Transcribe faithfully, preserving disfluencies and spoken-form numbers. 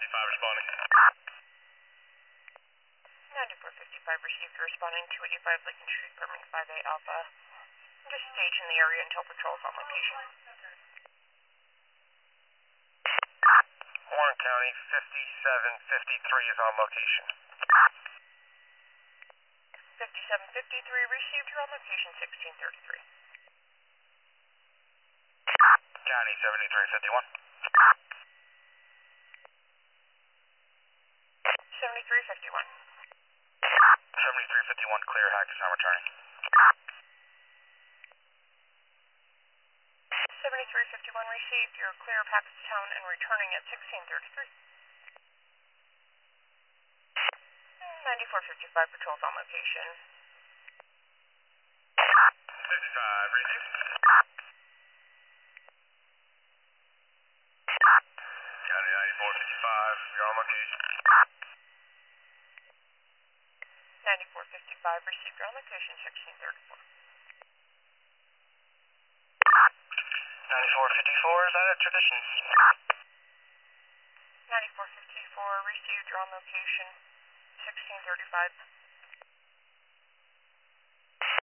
fifty-five responding. ninety-four fifty-five received, responding to eighty-five Lincoln Street, Permanent five A Alpha. Just stage in the area until patrol's on location. Warren County, fifty-seven fifty-three is on location. fifty-seven fifty-three received, you're on location sixteen thirty-three. County, seventy-three fifty-one. seventy-three fifty-one. seventy-three fifty-one, clear, Hackers, I'm returning. seventy-three fifty-one received, you're clear of Hackettstown and returning at sixteen thirty-three. ninety-four fifty-five patrols on location. fifty-five, received. County, ninety-four fifty-five, you're on location. ninety-four fifty-five received, you're on location sixteen thirty-four. ninety-four fifty-four, is that a Traditions? ninety-four fifty-four received, you're on location sixteen thirty-five.